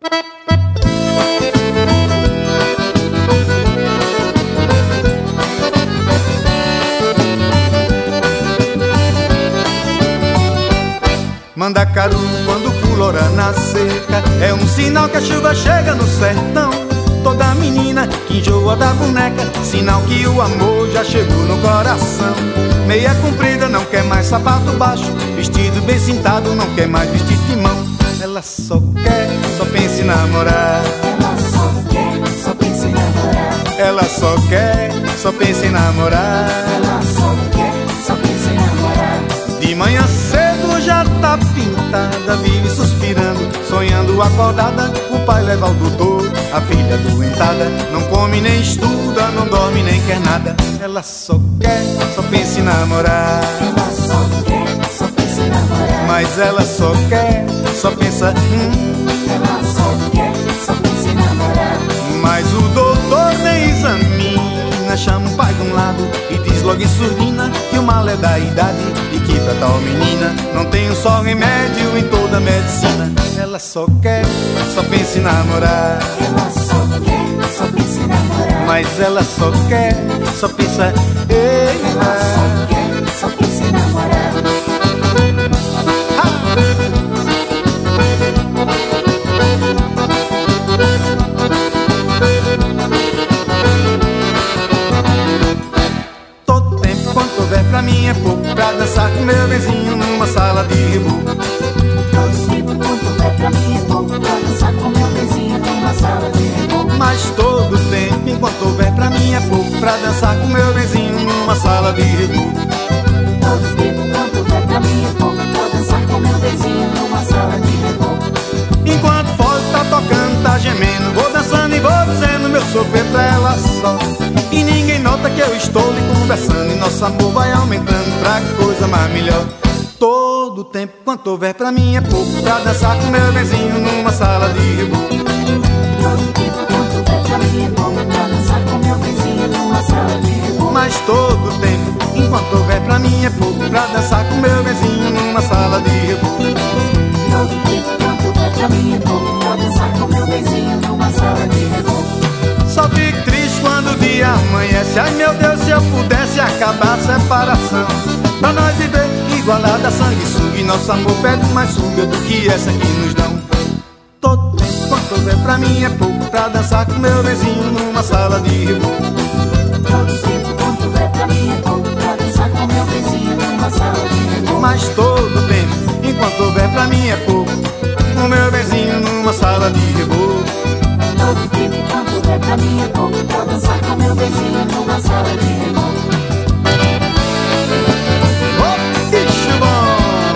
Mandacaru, quando fulora na seca, é um sinal que a chuva chega no sertão. Toda menina que enjoa da boneca, sinal que o amor já chegou no coração. Meia comprida, não quer mais sapato baixo, vestido bem cintado, não quer mais vestir timão. Ela só quer, só pensa em namorar. Ela só quer, só pensa em namorar. Ela só quer, só pensa em namorar. Ela só quer, só pensa em namorar. De manhã cedo já tá pintada, vive suspirando, sonhando acordada. O pai leva ao doutor, a filha doentada, não come nem estuda, não dorme nem quer nada. Ela só quer, só pensa em namorar. Ela só quer, só pensa em namorar. Mas ela só quer, só pensa Ela só quer, só pensa em namorar. Mas o doutor nem examina, chama o pai de um lado e diz logo em surdina que o mal é da idade e que pra tal menina não tem um só remédio em toda a medicina. Ela só quer, só pensa em namorar. Ela só quer, só pensa em namorar. Mas ela só quer, só pensa Ela só quer, só pensa em namorar. Todo tempo quanto houver pra mim é pouco pra dançar com meu vizinho numa sala de reboco. Todo tempo quanto houver pra mim é pouco pra dançar com meu vizinho numa sala de reboco. Mas todo tempo enquanto houver pra mim é pouco pra dançar com meu vizinho numa sala de reboco. Todo tempo quanto houver pra mim é pouco pra dançar com meu vizinho numa sala de reboco. Enquanto o fole tá tocando, tá gemendo, vou dançando e vou dizendo meu sofrer pra ela só. E ninguém nota que eu estou lhe conversando e nosso amor vai aumentando pra coisa mais melhor. Todo tempo quanto houver pra mim é pouco pra dançar com meu vizinho numa sala de reboco. Todo tempo quanto houver pra mim é pouco pra dançar com meu vizinho numa sala de reboco. Mas todo tempo enquanto houver pra mim é pouco pra dançar com meu vizinho numa sala de reboco. Todo tempo quanto houver pra mim é pouco pra dançar com meu vizinho numa sala de reboco. Só fico triste quando o dia amanhece. Ai meu Deus, se eu pudesse acabar a separação, pra nós viver igualada, sanguessuga, e nosso amor pede mais suga do que essa que nos dão. Todo tempo quanto houver pra mim é pouco pra dançar com meu vizinho numa sala de reboco. Todo tempo quanto houver pra mim é pouco pra dançar com meu vizinho numa sala de reboco. Mas todo tempo enquanto houver pra mim é pouco com meu vizinho numa sala de reboco. Todo tempo quanto houver pra mim é pouco pra dançar com meu vizinho numa sala de reboco. Oh, bicho bom!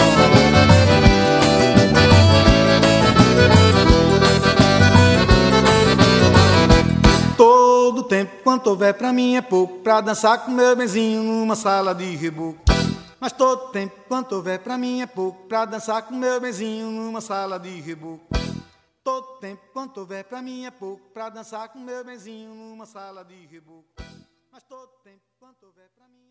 Todo tempo quanto houver pra mim é pouco pra dançar com meu vizinho numa sala de reboco. Mas todo tempo quanto houver pra mim é pouco pra dançar com meu vizinho numa sala de reboco. Todo tempo quanto houver pra mim é pouco pra dançar com meu vizinho numa sala de reboco. Mas todo tempo quanto houver pra mim